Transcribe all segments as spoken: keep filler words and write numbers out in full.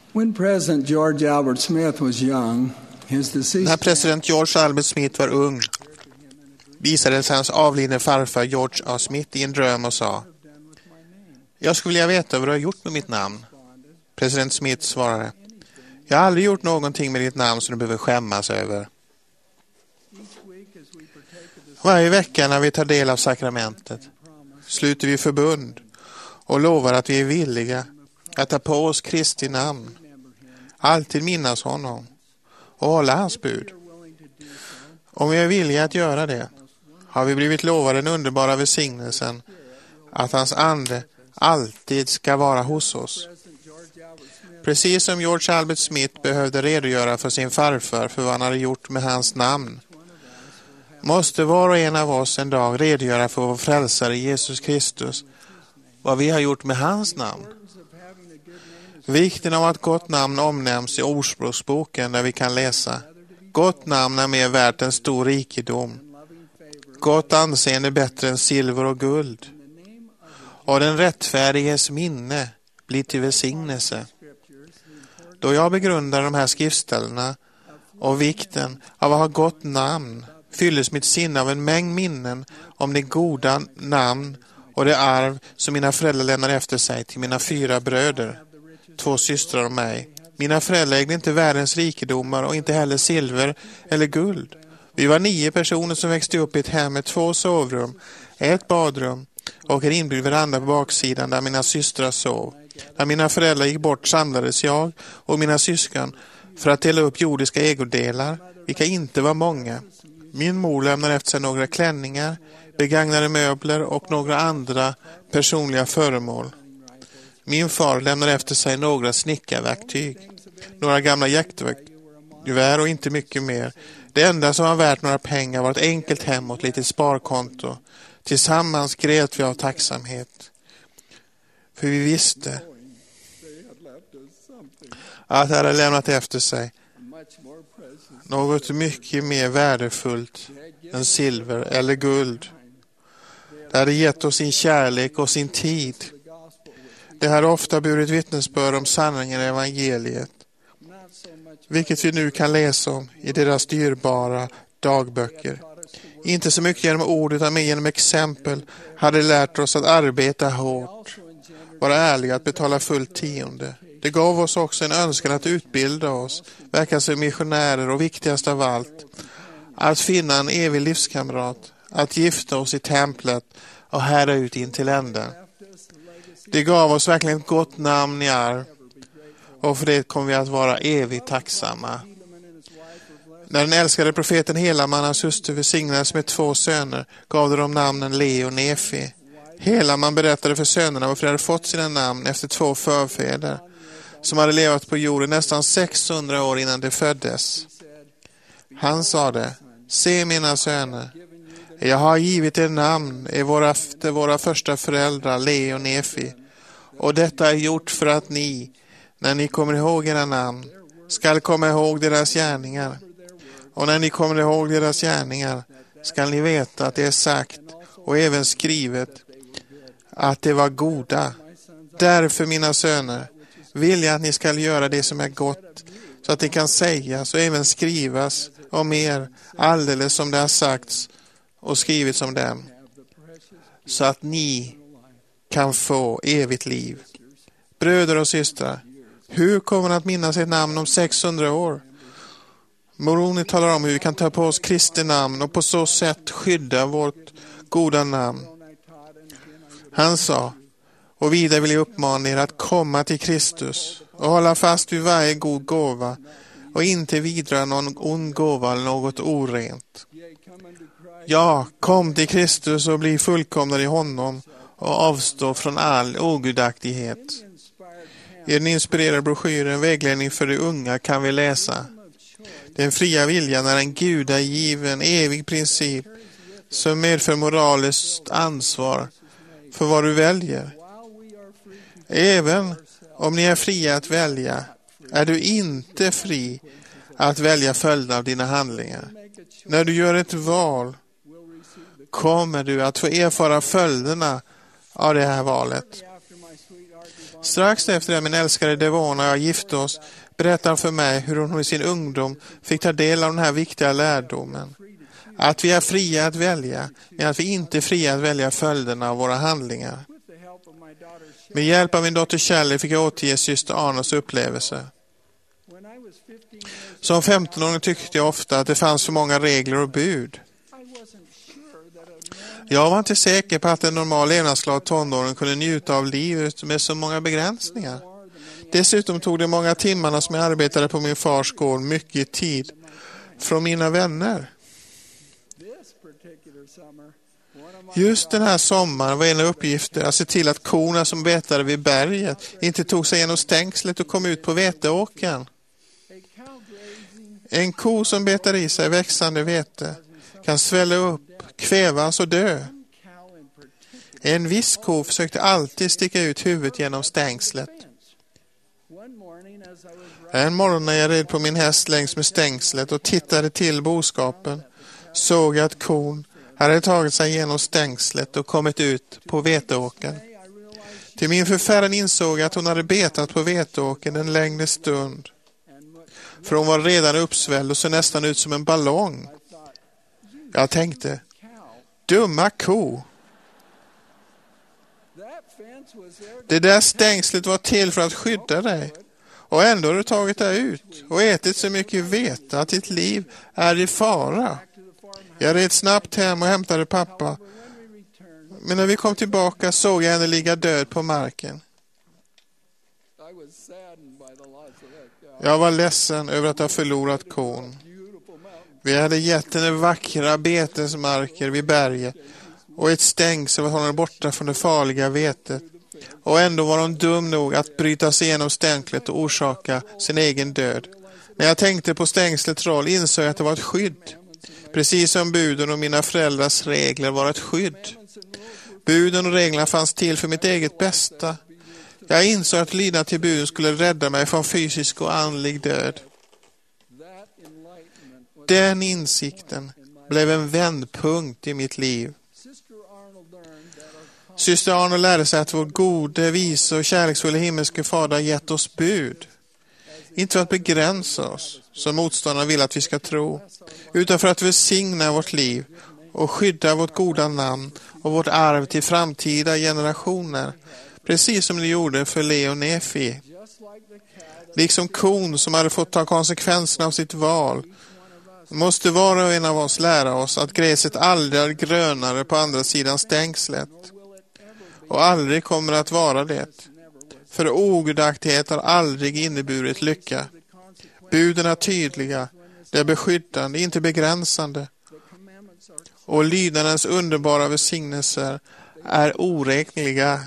When President George Albert Smith was young, his När deceased president George Albert Smith var ung visade sig hans avlidne farfar George A. Smith i en dröm och sa: "Jag skulle vilja veta vad du har gjort med mitt namn." President Smith svarade: "Jag har aldrig gjort någonting med ditt namn som du behöver skämmas över." Varje vecka när vi tar del av sakramentet sluter vi förbund och lovar att vi är villiga att ta på oss Kristi namn, alltid minnas honom och hålla hans bud. Om vi är villiga att göra det har vi blivit lovade den underbara välsignelsen att hans ande alltid ska vara hos oss. Precis som George Albert Smith behövde redogöra för sin farfar för vad han hade gjort med hans namn, måste var och en av oss en dag redogöra för vår frälsare Jesus Kristus, vad vi har gjort med hans namn. Vikten av att gott namn omnämns i Ordspråksboken, där vi kan läsa: "Gott namn är mer värt än stor rikedom. Gott anseende är bättre än silver och guld. Och den rättfärdiges minne blir till välsignelse." Då jag begrundar de här skriftställena och vikten av att ha gott namn fylles mitt sinne av en mängd minnen om det goda namn och det arv som mina föräldrar lämnade efter sig till mina fyra bröder, två systrar och mig. Mina föräldrar ägde inte världens rikedomar och inte heller silver eller guld. Vi var nio personer som växte upp i ett hem med två sovrum, ett badrum och en inbyggd veranda på baksidan där mina systrar sov. När mina föräldrar gick bort samlades jag och mina syskon för att dela upp jordiska ägodelar, vilka inte var många. Min mor lämnade efter sig några klänningar, begagnade möbler och några andra personliga föremål. Min far lämnade efter sig några snickarverktyg, några gamla jaktgevär och inte mycket mer. Det enda som var värt några pengar var ett enkelt hem och ett litet sparkonto. Tillsammans grät vi av tacksamhet. För vi visste att han hade lämnat efter sig något mycket mer värdefullt än silver eller guld. Det hade gett oss sin kärlek och sin tid. Det hade ofta burit vittnesbörd om sanningen i evangeliet, vilket vi nu kan läsa om i deras dyrbara dagböcker. Inte så mycket genom ord utan mer genom exempel hade lärt oss att arbeta hårt, vara ärliga, att betala fullt tionde. Det gav oss också en önskan att utbilda oss, verka som missionärer och viktigast av allt, att finna en evig livskamrat, att gifta oss i templet och härda ut in till änden. Det gav oss verkligen ett gott namn i arv, och för det kommer vi att vara evigt tacksamma. När den älskade profeten Helaman och hans hustru välsignades med två söner gav de dem namnen Leo och Nefi. Helaman berättade för sönerna varför de hade fått sina namn efter två förfäder som hade levat på jorden nästan sexhundra år innan de föddes. Han sade: "Se mina söner, jag har givit er namn i våra, efter våra första föräldrar Leo och Nefi, och detta är gjort för att ni, när ni kommer ihåg era namn, skall komma ihåg deras gärningar. Och när ni kommer ihåg deras gärningar skall ni veta att det är sagt och även skrivet att det var goda. Därför, mina söner, vill jag att ni skall göra det som är gott, så att det kan sägas och även skrivas om er, alldeles som det har sagts och skrivits om dem, så att ni kan få evigt liv. Bröder och systrar, hur kommer ni att minnas ett namn om sexhundra år? Moroni talar om hur vi kan ta på oss Kristi namn och på så sätt skydda vårt goda namn. Han sa: "Och vidare vill jag uppmana er att komma till Kristus och hålla fast vid varje god gåva och inte vidra någon ond gåva eller något orent. Ja, kom till Kristus och bli fullkomnad i honom och avstå från all ogudaktighet." I den inspirerade broschyren Vägledning för de unga kan vi läsa: "Den fria viljan är en gudagiven evig princip som medför moraliskt ansvar för vad du väljer. Även om ni är fria att välja, är du inte fri att välja följden av dina handlingar. När du gör ett val kommer du att få erfara följderna av det här valet. Strax efter att min älskade Devona och jag gifte oss berättar för mig hur hon i sin ungdom fick ta del av den här viktiga lärdomen. Att vi är fria att välja, men att vi inte är fria att välja följderna av våra handlingar. Med hjälp av min dotter Shelley fick jag återge syster Arnos upplevelse. Som femton-åring tyckte jag ofta att det fanns för många regler och bud. Jag var inte säker på att en normal levnadsglad tonåring kunde njuta av livet med så många begränsningar. Dessutom tog det många timmarna som jag arbetade på min fars gård mycket tid från mina vänner. Just den här sommaren var en av uppgifterna att se till att korna som betade vid berget inte tog sig genom stängslet och kom ut på veteåkern. En ko som betar i sig växande vete kan svälla upp, kvävas och dö. En viss ko försökte alltid sticka ut huvudet genom stängslet. En morgon när jag red på min häst längs med stängslet och tittade till boskapen såg jag att kon hade tagit sig genom stängslet och kommit ut på veteåkern. Till min förfäran insåg jag att hon hade betat på veteåkern en längre stund. För hon var redan uppsvälld och så nästan ut som en ballong. Jag tänkte, dumma ko. Det där stängslet var till för att skydda dig. Och ändå har du tagit dig ut och ätit så mycket vete att ditt liv är i fara. Jag red snabbt hem och hämtade pappa. Men när vi kom tillbaka såg jag henne ligga död på marken. Jag var ledsen över att ha förlorat kon. Vi hade gett henne vackra betesmarker vid berget och ett stängsel var hon borta från det farliga vetet. Och ändå var hon dum nog att bryta sig igenom stängslet och orsaka sin egen död. När jag tänkte på stängslets roll insåg jag att det var ett skydd. Precis som buden och mina föräldrars regler var ett skydd. Buden och reglerna fanns till för mitt eget bästa. Jag insåg att lydnad till buden skulle rädda mig från fysisk och andlig död. Den insikten blev en vändpunkt i mitt liv. Syster Arno lärde sig att vår gode, vise och kärleksfulla himmelske fader gett oss bud. Inte för att begränsa oss, som motståndarna vill att vi ska tro, utan för att välsigna vårt liv och skydda vårt goda namn och vårt arv till framtida generationer, precis som det gjorde för Leo Nefi. Liksom kon som hade fått ta konsekvenserna av sitt val, måste var och en av oss lära oss att gräset aldrig är grönare på andra sidan stängslet. Och aldrig kommer att vara det. För ogudaktighet har aldrig inneburit lycka. Buden är tydliga, det är beskyddande, inte begränsande. Och lydnadens underbara välsignelser är oräkneliga.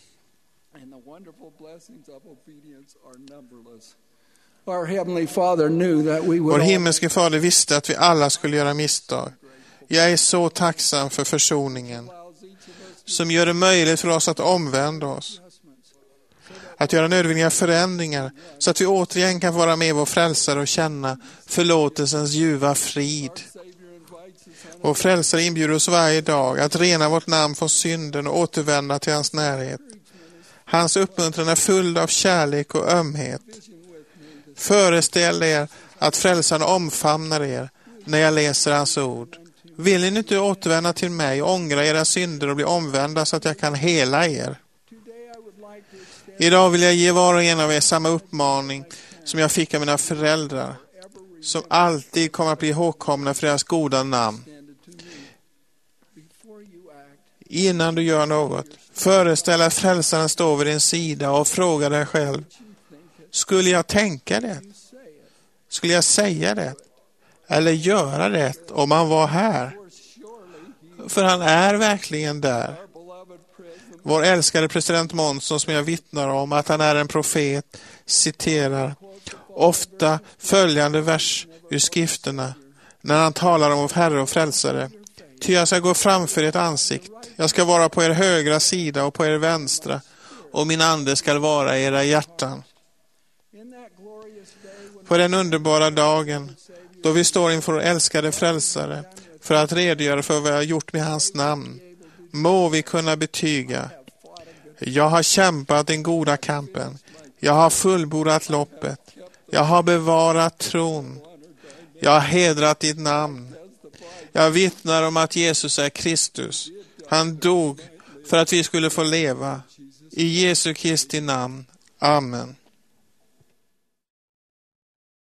Vår himmelske fader visste att vi alla skulle göra misstag. Jag är så tacksam för försoningen som gör det möjligt för oss att omvända oss. Att göra nödvändiga förändringar så att vi återigen kan vara med vår frälsare och känna förlåtelsens ljuva frid. Vår frälsare inbjuder oss varje dag att rena vårt namn från synden och återvända till hans närhet. Hans uppmuntran är full av kärlek och ömhet. Föreställ er att frälsaren omfamnar er när jag läser hans ord. Vill ni inte återvända till mig och ångra era synder och bli omvända så att jag kan hela er? Idag vill jag ge var och en av er samma uppmaning som jag fick av mina föräldrar, som alltid kommer att bli ihågkomna för deras goda namn. Innan du gör något, föreställ att frälsaren står vid din sida och fråga dig själv: skulle jag tänka det? Skulle jag säga det? Eller göra det om han var här? För han är verkligen där. Vår älskade president Monson, som jag vittnar om att han är en profet, citerar ofta följande vers ur skrifterna när han talar om vår Herre och frälsare. Ty jag ska gå framför ert ansikt. Jag ska vara på er högra sida och på er vänstra, och min ande ska vara i era hjärtan. På den underbara dagen då vi står inför vår älskade frälsare för att redogöra för vad jag har gjort med hans namn, må vi kunna betyga: Jag har kämpat den goda kampen. Jag har fullbordat loppet. Jag har bevarat tron. Jag har hedrat ditt namn. Jag vittnar om att Jesus är Kristus. Han dog för att vi skulle få leva. I Jesu Kristi namn. Amen.